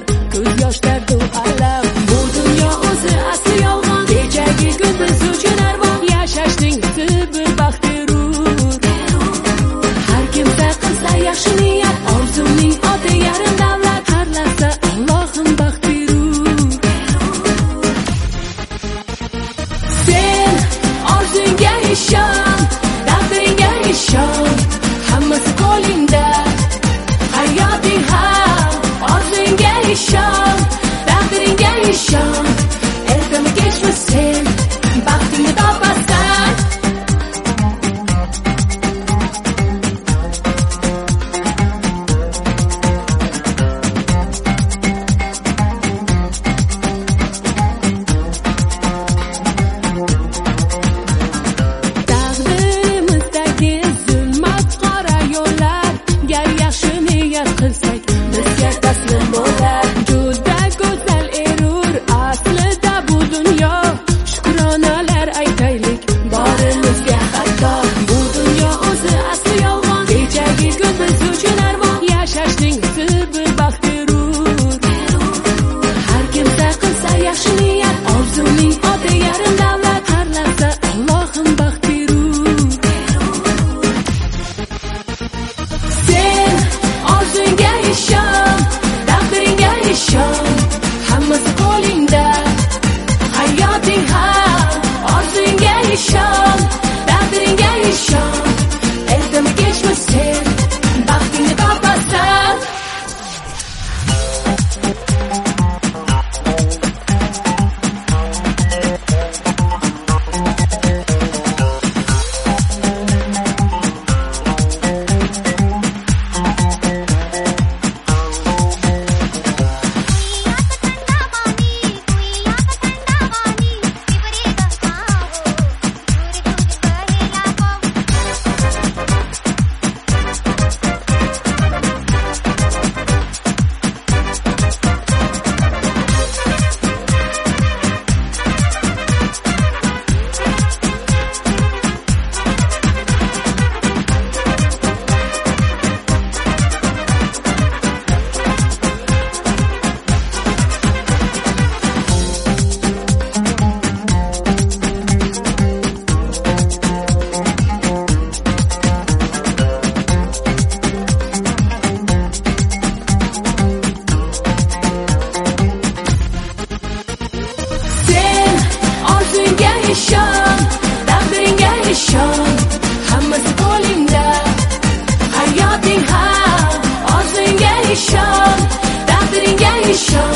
bor, ko'z yosh dardu alam. Bu dunyo o'zi asli yolg'on, kechagi kun biz uchun armon. Yashashning bir baxti rur. Har kimsa qilsa yaxshi niyat, orzuning oti yarim davlat. Harlasa Allohim baxti rur. Sen orzunga ishon, taqdiringga ishon, hammasi qo'lingda. Hayoting ham orzunga ishon, taqdiringga ishon. Ertami kechmi sen baxtingni topasan. Taqdirimizdagi zulmat qora yo'llar, gar yaxshi niyat qilsak bizga taslim bo'lar. Juda go'zal erur aslida bu dunyo, shukronalar aytaylik borimizga hatto. Bu dunyo o'zi asli yolg'on, kechagi kun biz uchun armon. Yashashning bir baxti rur. Har kimsa qilsa yaxshi niyat, orzuning oti yarim davlat. Harlasa Allohim baxti rur. Sen orzunga ishon, taqdiringga ishon, hammasi qo'lingda. Hayoting ham orzunga ishon, taqdiringga ishon. Ertami kechmi sen baxtingni topasan. Sen orzunga ishon, taqdiringga ishon, hammasi qo'lingda. Hayoting ham orzunga ishon, taqdiringga ishon.